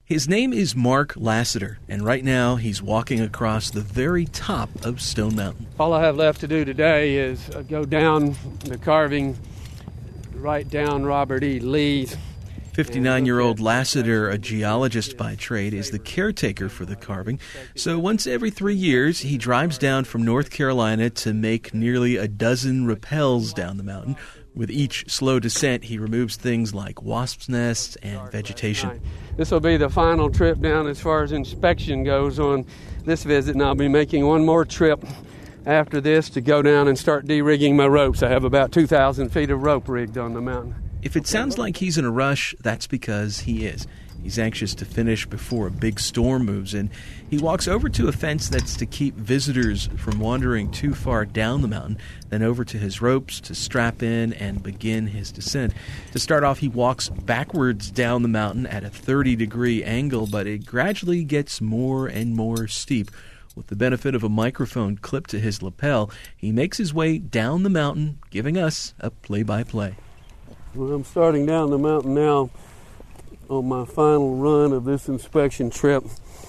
His name is Mark Lassiter, and right now he's walking across the very top of Stone Mountain. All I have left to do today is go down the carving right down Robert E. Lee's. 59-year-old Lassiter, a geologist by trade, is the caretaker for the carving. So once every 3 years, he drives down from North Carolina to make nearly a dozen rappels down the mountain. With each slow descent, he removes things like wasps' nests and vegetation. This will be the final trip down as far as inspection goes on this visit, and I'll be making one more trip after this to go down and start de-rigging my ropes. I have about 2,000 feet of rope rigged on the mountain. If it sounds like he's in a rush, that's because he is. He's anxious to finish before a big storm moves in. He walks over to a fence that's to keep visitors from wandering too far down the mountain, then over to his ropes to strap in and begin his descent. To start off, he walks backwards down the mountain at a 30-degree angle, but it gradually gets more and more steep. With the benefit of a microphone clipped to his lapel, he makes his way down the mountain, giving us a play-by-play. Well, I'm starting down the mountain now on my final run of this inspection trip.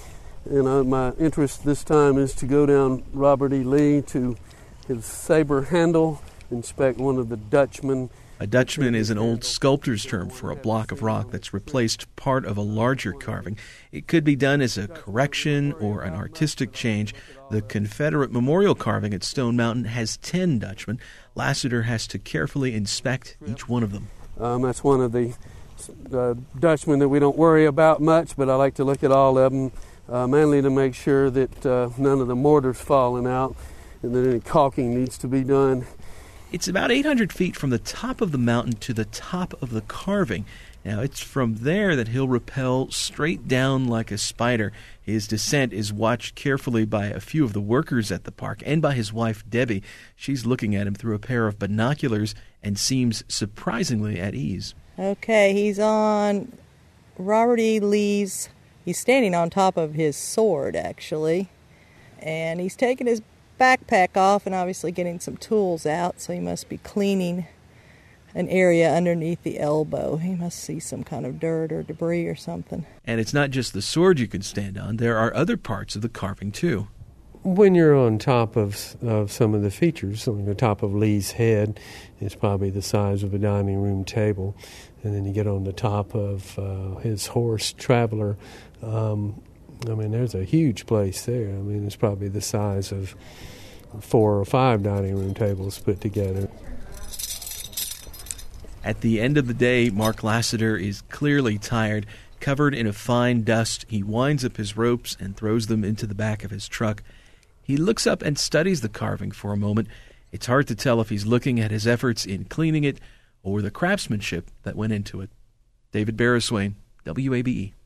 And my interest this time is to go down Robert E. Lee to his saber handle, inspect one of the Dutchmen. A Dutchman is an old sculptor's term for a block of rock that's replaced part of a larger carving. It could be done as a correction or an artistic change. The Confederate memorial carving at Stone Mountain has 10 Dutchmen. Lassiter has to carefully inspect each one of them. That's one of the Dutchmen that we don't worry about much, but I like to look at all of them, mainly to make sure that none of the mortar's falling out and that any caulking needs to be done. It's about 800 feet from the top of the mountain to the top of the carving. Now, it's from there that he'll rappel straight down like a spider. His descent is watched carefully by a few of the workers at the park and by his wife, Debbie. She's looking at him through a pair of binoculars and seems surprisingly at ease. Okay, he's on Robert E. Lee's. He's standing on top of his sword, actually. And he's taking his backpack off and obviously getting some tools out, so he must be cleaning an area underneath the elbow. He must see some kind of dirt or debris or something. And it's not just the sword you can stand on. There are other parts of the carving, too. When you're on top of some of the features, on the top of Lee's head, it's probably the size of a dining room table. And then you get on the top of his horse, Traveler. There's a huge place there. It's probably the size of 4 or 5 dining room tables put together. At the end of the day, Mark Lassiter is clearly tired. Covered in a fine dust, he winds up his ropes and throws them into the back of his truck. He looks up and studies the carving for a moment. It's hard to tell if he's looking at his efforts in cleaning it or the craftsmanship that went into it. David Barriswain, WABE.